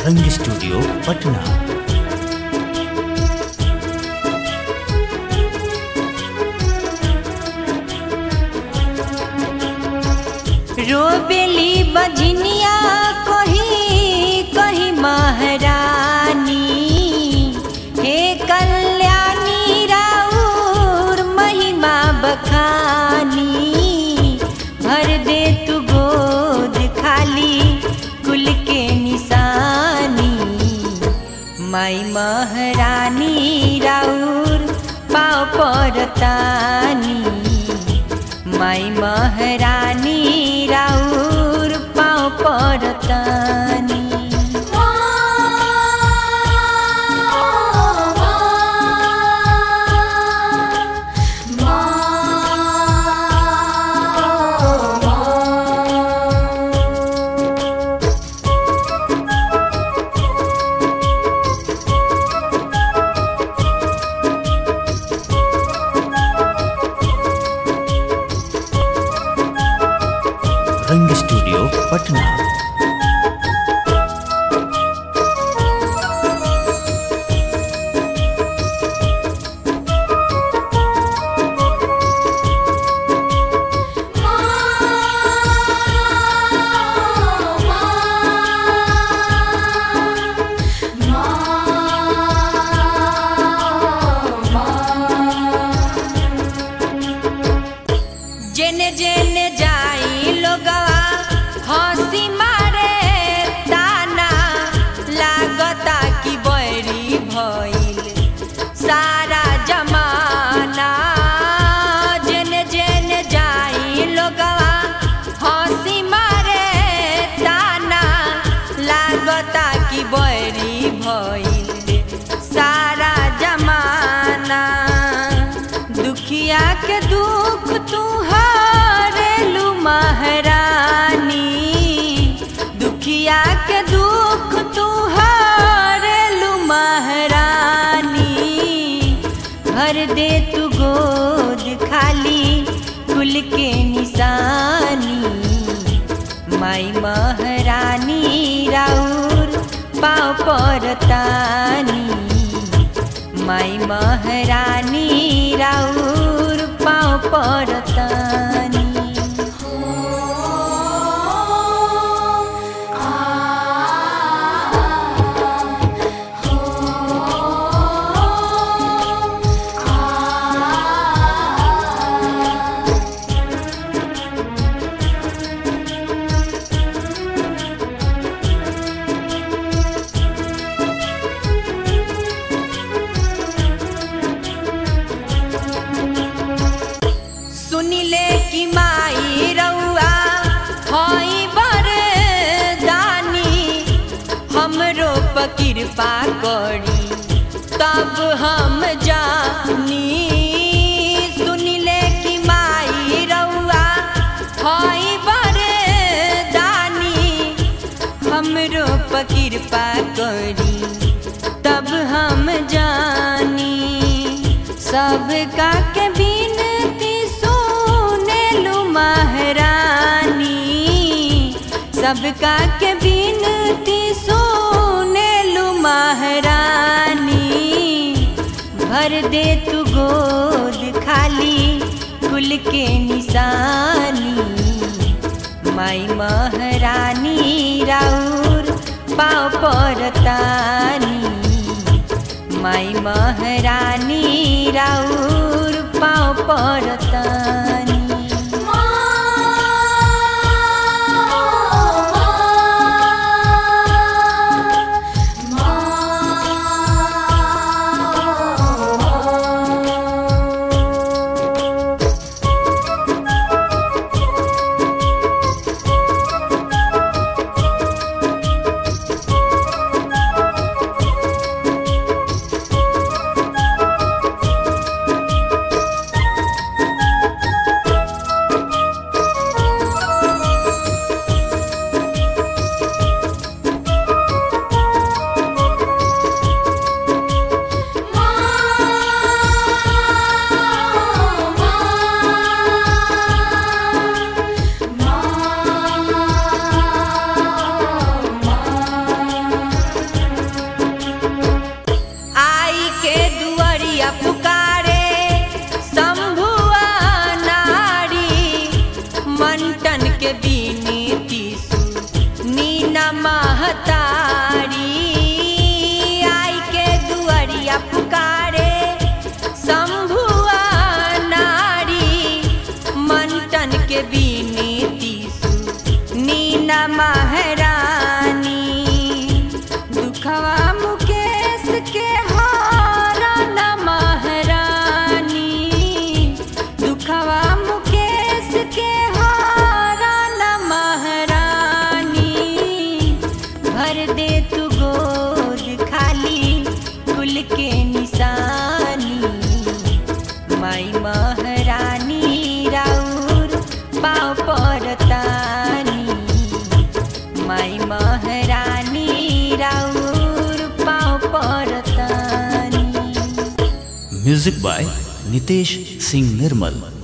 रंग स्टूडियो पटना। रोबेली बजनिया कही कही महारानी, हे कल्याणी राउर महिमा बखानी। भर दे तू गोद खाली कुल के निशानी, माई महारानी राउर पाँव परतानी। माई महारानी राउर पाँव परतानी। रंग स्टूडियो पटना। जेने जेने जाई लोगवा हंसी मारे ताना, लागता कि बैरी भइल सारा जमाना। जेने जेने जाई लोगवा हंसी मारे ताना, लागता कि बैरी भइल सारा जमाना। दुखिया के दुख तू हारेलू महारानी, दुखिया के दुख तू हारेलू महारानी। भर दे तू गोद खाली कुल के निशानी, माई महारानी राउर पाँव परतानी। माई महारानी राउर पाँव परतानी। सुनिले कि माई रउआ हई बरदानी, हमरो पर कृपा करी तब हम जानी। सुनिले कि माई रउआ हई बरदानी, हमरो पर कृपा करी तब हम जानी। सबका के बिनती महारानी, सबका के बिनती सुनेलू महारानी। भर दे तू गोद खाली कुल के निशानी, माई महारानी राउर पाँव परतानी। माई महारानी राउर पाँव परतानी। महतारी आई के दुआरिया पुकारे शंभुआ नारी मंटन के बीनती नीना महारानी दुखवा मुकेश के हारा न महारानी दुखवा मुकेश के हारा न महारानी भर दे तू गोद खाली कुल के निशानी माई महारानी राउर पाँव परतानी माई महारानी राउर पाँव परतानी। Music by Nitesh Singh Nirmal.